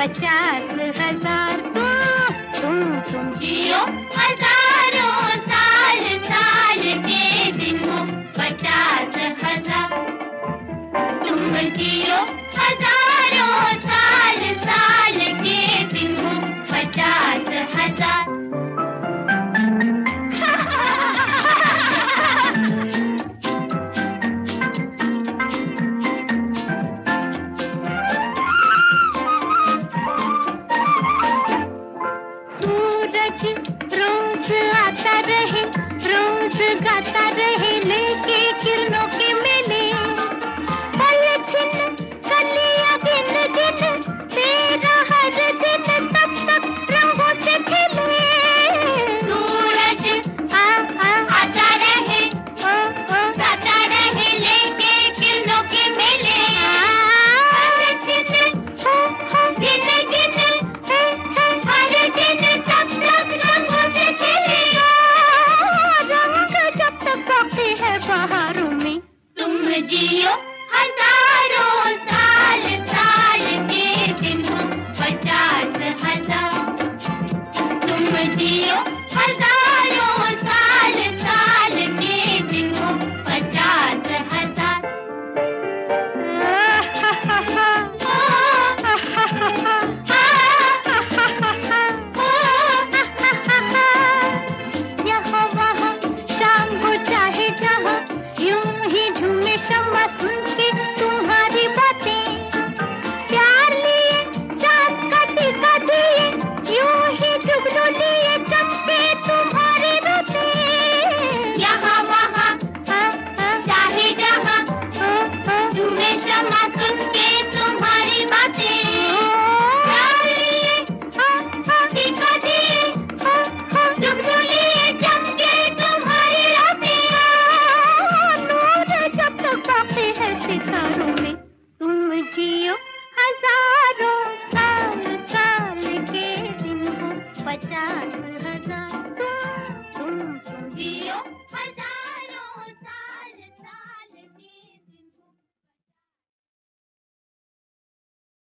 50,000 तुम जियो हजारों साल, साल के दिन हो 50,000। तुम जियो हजारों साल, साल के दिन हो 50,000। सूरज रोज आता रहे, रोज गाता रहे, लेके किरणों के मेले। पल छिन कलियां गिन गिन, तेरा हर दिन तब तक रंगों से खिले। सूरज आता रहे, गाता रहे, लेके किरणों के मेले। पल छिन गिन गिन, हर दिन तब तक रंगों से खिले। रंग जब तक बाकी है बहारों में। तुम जियो हजारों साल, साल के दिन हो 50,000। तुम जियो हजारों साल, साल के दिन हो 50,000। यहाँ वहाँ शाम हो चाहे जहाँ, यूं ही झूमे शम्मा सुन के तुम्हारी बातें। प्यार लिए चाँद का टीका दिए, यूं ही जुगनू लिए चमके तुम्हारे रोते। यहाँ वहाँ चाहे जहाँ, झूमे शम्मा सुन के तुम्हारी बातें। प्यार लिए टीका दिए, जुगनू लिए चमके तुम्हारी रातें। नूर जब तक बाकी है सितारों में। तुम जियो हजारों साल, साल के दिन हो 50,000 तुम जियो